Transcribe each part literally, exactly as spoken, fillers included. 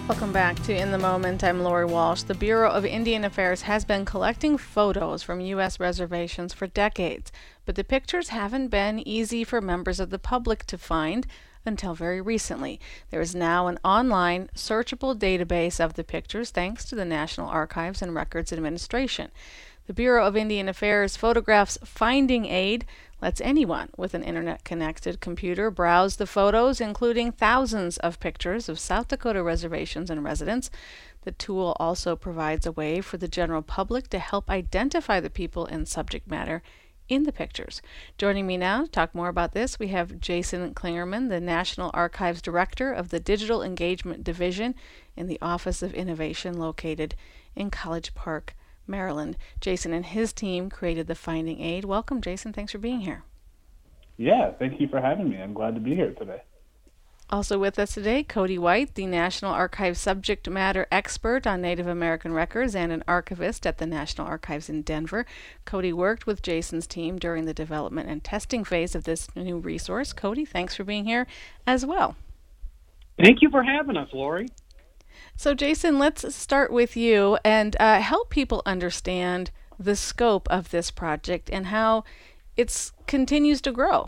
Welcome back to In the Moment. I'm Lori Walsh. The Bureau of Indian Affairs has been collecting photos from U S reservations for decades, but the pictures haven't been easy for members of the public to find until very recently. There is now an online, searchable database of the pictures thanks to the National Archives and Records Administration. The Bureau of Indian Affairs Photographs Finding Aid lets anyone with an internet-connected computer browse the photos, including thousands of pictures of South Dakota reservations and residents. The tool also provides a way for the general public to help identify the people and subject matter in the pictures. Joining me now to talk more about this, we have Jason Klingerman, the National Archives Director of the Digital Engagement Division in the Office of Innovation located in College Park, Maryland. Jason and his team created the Finding Aid. Welcome, Jason. Thanks for being here. Yeah, thank you for having me. I'm glad to be here today. Also with us today, Cody White, the National Archives subject matter expert on Native American records and an archivist at the National Archives in Denver. Cody worked with Jason's team during the development and testing phase of this new resource. Cody, thanks for being here as well. Thank you for having us, Lori. So, Jason, let's start with you and uh, help people understand the scope of this project and how it continues to grow.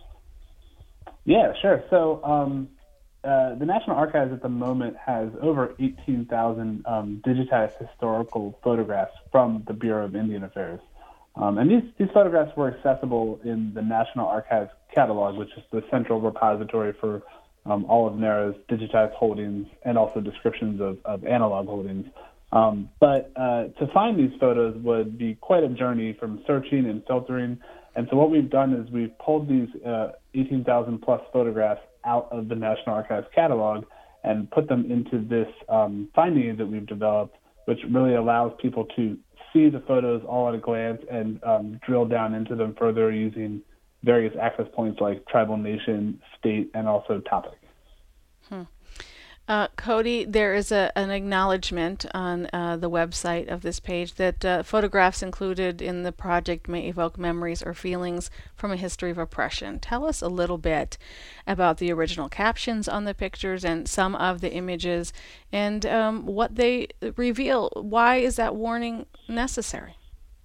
Yeah, sure. So um, uh, the National Archives at the moment has over eighteen thousand um, digitized historical photographs from the Bureau of Indian Affairs. Um, and these, these photographs were accessible in the National Archives catalog, which is the central repository for um, all of NARA's digitized holdings and also descriptions of, of analog holdings. Um, but uh, to find these photos would be quite a journey from searching and filtering. And so what we've done is we've pulled these uh, eighteen thousand plus photographs out of the National Archives catalog and put them into this um, finding aid that we've developed, which really allows people to see the photos all at a glance and um, drill down into them further using various access points like tribal, nation, state, and also topic. Hmm. Uh, Cody, there is a, an acknowledgement on uh, the website of this page that uh, photographs included in the project may evoke memories or feelings from a history of oppression. Tell us a little bit about the original captions on the pictures and some of the images and um, what they reveal. Why is that warning necessary?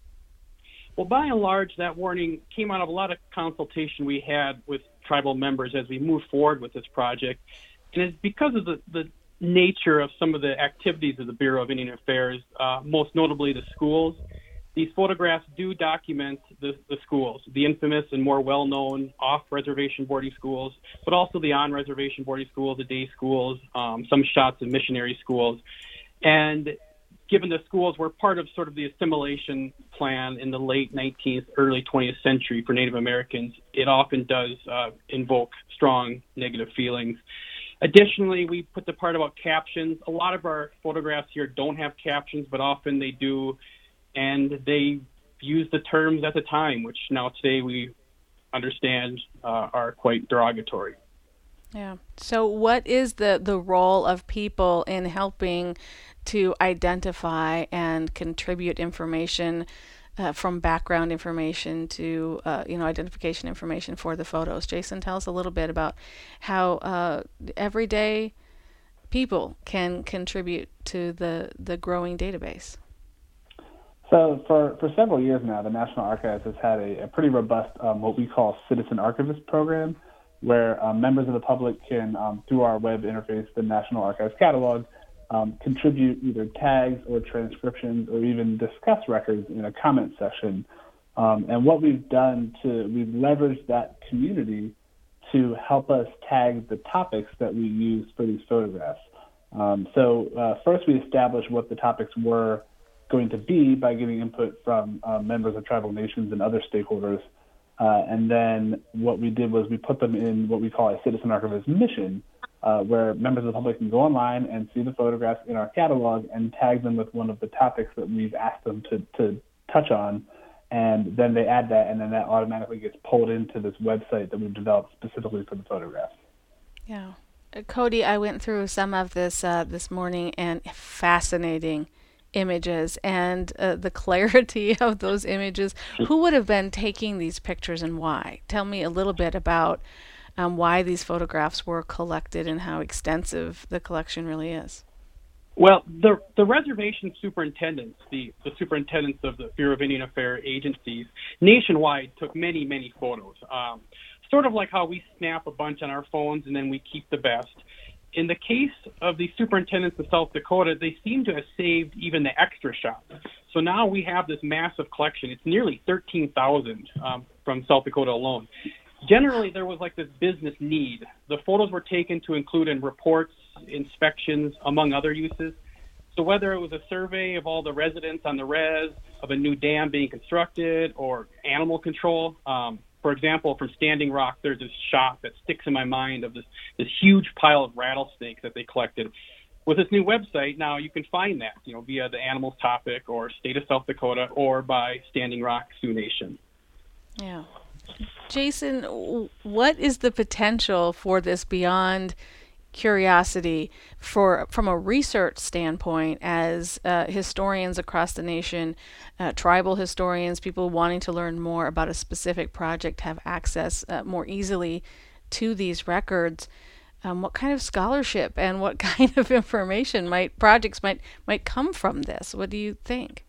Well, by and large, that warning came out of a lot of consultation we had with tribal members as we moved forward with this project. And it's because of the, the nature of some of the activities of the Bureau of Indian Affairs, uh, most notably the schools. These photographs do document the, the schools, the infamous and more well-known off-reservation boarding schools, but also the on-reservation boarding schools, the day schools, um, some shots of missionary schools. And given the schools were part of sort of the assimilation plan in the late nineteenth, early twentieth century for Native Americans, it often does uh, invoke strong negative feelings. Additionally, we put the part about captions. A lot of our photographs here don't have captions, but often they do, and they use the terms at the time, which now today we understand uh, are quite derogatory. Yeah. So what is the, the role of people in helping to identify and contribute information uh, from background information to uh, you know identification information for the photos? Jason, tell us a little bit about how uh, everyday people can contribute to the, the growing database. So for, for several years now, the National Archives has had a, a pretty robust um, what we call citizen archivist program, where um, members of the public can, um, through our web interface, the National Archives catalog, um, contribute either tags or transcriptions or even discuss records in a comment section. Um, and what we've done to, we've leveraged that community to help us tag the topics that we use for these photographs. Um, so uh, first we established what the topics were going to be by getting input from uh, members of tribal nations and other stakeholders. Uh, and then what we did was we put them in what we call a citizen archivist mission, uh, where members of the public can go online and see the photographs in our catalog and tag them with one of the topics that we've asked them to, to touch on. And then they add that, and then that automatically gets pulled into this website that we've developed specifically for the photographs. Yeah. Uh, Cody, I went through some of this uh, this morning, and fascinating images and uh, the clarity of those images. Who would have been taking these pictures and why? Tell me a little bit about um, why these photographs were collected and how extensive the collection really is. Well, the the reservation superintendents, the, the superintendents of the Bureau of Indian Affairs agencies nationwide took many, many photos. Um, sort of like how we snap a bunch on our phones and then we keep the best. In the case of the superintendents of South Dakota, they seem to have saved even the extra shots. So now we have this massive collection. It's nearly thirteen thousand um, from South Dakota alone. Generally, there was like this business need. The photos were taken to include in reports, inspections, among other uses. So whether it was a survey of all the residents on the res, of a new dam being constructed, or animal control. Um, for example, from Standing Rock, there's this shot that sticks in my mind of this, this huge pile of rattlesnakes that they collected. With this new website, now you can find that, you know, via the Animals topic or State of South Dakota or by Standing Rock Sioux Nation. Yeah. Jason, what is the potential for this beyond curiosity for from a research standpoint as uh, historians across the nation, uh, tribal historians, people wanting to learn more about a specific project have access uh, more easily to these records? Um, what kind of scholarship and what kind of information might projects might might come from this? What do you think?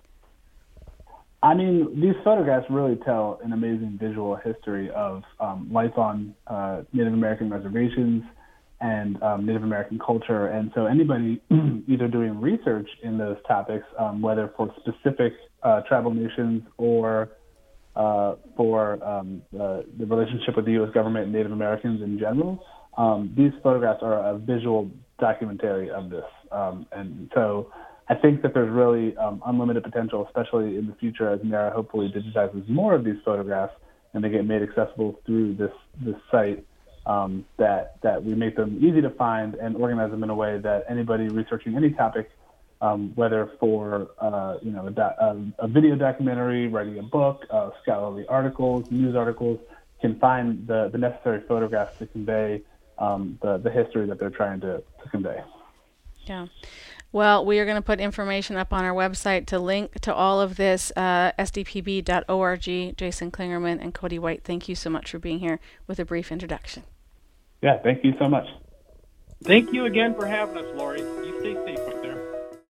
I mean, these photographs really tell an amazing visual history of um, life on uh, Native American reservations and um, Native American culture. And so anybody either doing research in those topics, um, whether for specific uh, tribal nations or uh, for um, uh, the relationship with the U S government and Native Americans in general, um, these photographs are a visual documentary of this. Um, and so I think that there's really um, unlimited potential, especially in the future as NARA hopefully digitizes more of these photographs and they get made accessible through this this site, um, that that we make them easy to find and organize them in a way that anybody researching any topic, um, whether for uh, you know a, do- a, a video documentary, writing a book, uh, scholarly articles, news articles, can find the, the necessary photographs to convey um, the, the history that they're trying to, to convey. Yeah. Well, we are going to put information up on our website to link to all of this, uh, S D P B dot org. Jason Klingerman and Cody White, thank you so much for being here with a brief introduction. Yeah, thank you so much. Thank you again for having us, Lori. You stay safe.